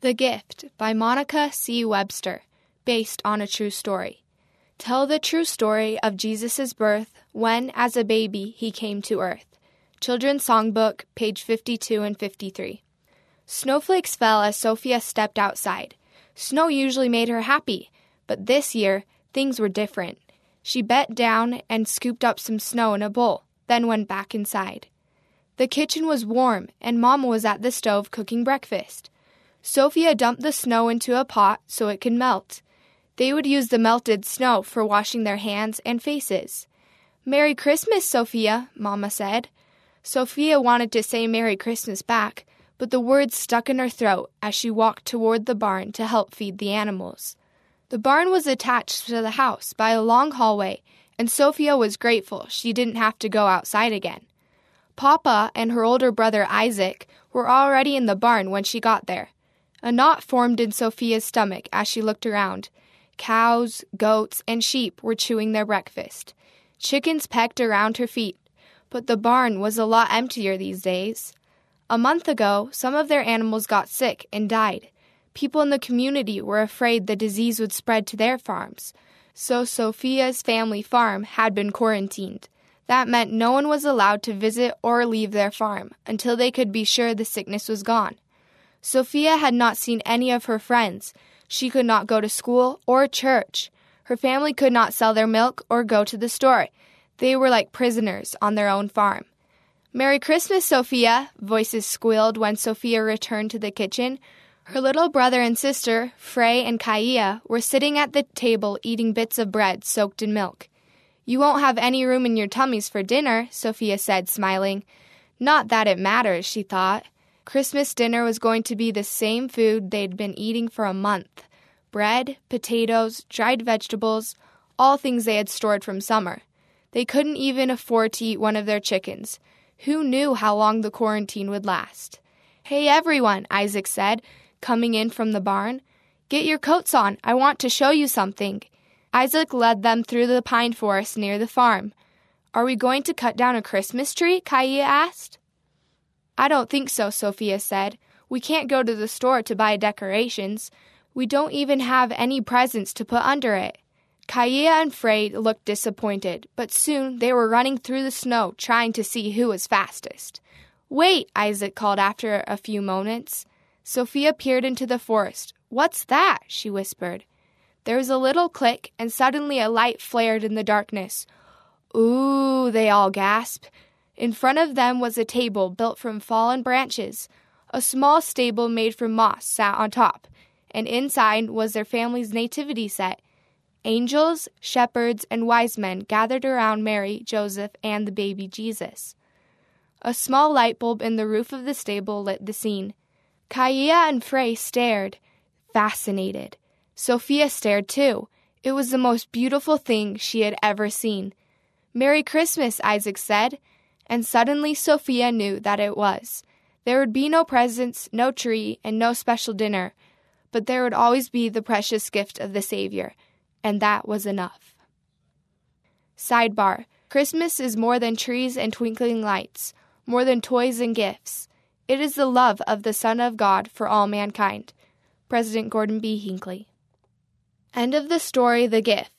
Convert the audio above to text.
The Gift by Monica C. Webster, based on a true story. Tell the true story of Jesus' birth when, as a baby, he came to earth. Children's Songbook, page 52 and 53. Snowflakes fell as Sophia stepped outside. Snow usually made her happy, but this year, things were different. She bent down and scooped up some snow in a bowl, then went back inside. The kitchen was warm, and Mama was at the stove cooking breakfast. Sophia dumped the snow into a pot so it could melt. They would use the melted snow for washing their hands and faces. "Merry Christmas, Sophia," Mama said. Sophia wanted to say Merry Christmas back, but the words stuck in her throat as she walked toward the barn to help feed the animals. The barn was attached to the house by a long hallway, and Sophia was grateful she didn't have to go outside again. Papa and her older brother Isaac were already in the barn when she got there. A knot formed in Sophia's stomach as she looked around. Cows, goats, and sheep were chewing their breakfast. Chickens pecked around her feet, but the barn was a lot emptier these days. A month ago, some of their animals got sick and died. People in the community were afraid the disease would spread to their farms, so Sophia's family farm had been quarantined. That meant no one was allowed to visit or leave their farm until they could be sure the sickness was gone. Sophia had not seen any of her friends. She could not go to school or church. Her family could not sell their milk or go to the store. They were like prisoners on their own farm. "Merry Christmas, Sophia," voices squealed when Sophia returned to the kitchen. Her little brother and sister, Frey and Kaia, were sitting at the table eating bits of bread soaked in milk. "You won't have any room in your tummies for dinner," Sophia said, smiling. Not that it matters, she thought. Christmas dinner was going to be the same food they'd been eating for a month. Bread, potatoes, dried vegetables, all things they had stored from summer. They couldn't even afford to eat one of their chickens. Who knew how long the quarantine would last? "Hey, everyone," Isaac said, coming in from the barn. "Get your coats on. I want to show you something." Isaac led them through the pine forest near the farm. "Are we going to cut down a Christmas tree?" Kaia asked. "I don't think so," Sophia said. "We can't go to the store to buy decorations. We don't even have any presents to put under it." Kaia and Frey looked disappointed, but soon they were running through the snow trying to see who was fastest. "Wait," Isaac called after a few moments. Sophia peered into the forest. "What's that?" she whispered. There was a little click, and suddenly a light flared in the darkness. "Ooh," they all gasped. In front of them was a table built from fallen branches. A small stable made from moss sat on top, and inside was their family's nativity set. Angels, shepherds, and wise men gathered around Mary, Joseph, and the baby Jesus. A small light bulb in the roof of the stable lit the scene. Kaia and Frey stared, fascinated. Sophia stared too. It was the most beautiful thing she had ever seen. "Merry Christmas," Isaac said, and suddenly Sophia knew that it was. There would be no presents, no tree, and no special dinner, but there would always be the precious gift of the Savior, and that was enough. Sidebar: Christmas is more than trees and twinkling lights, more than toys and gifts. It is the love of the Son of God for all mankind. President Gordon B. Hinckley. End of the story, The Gift.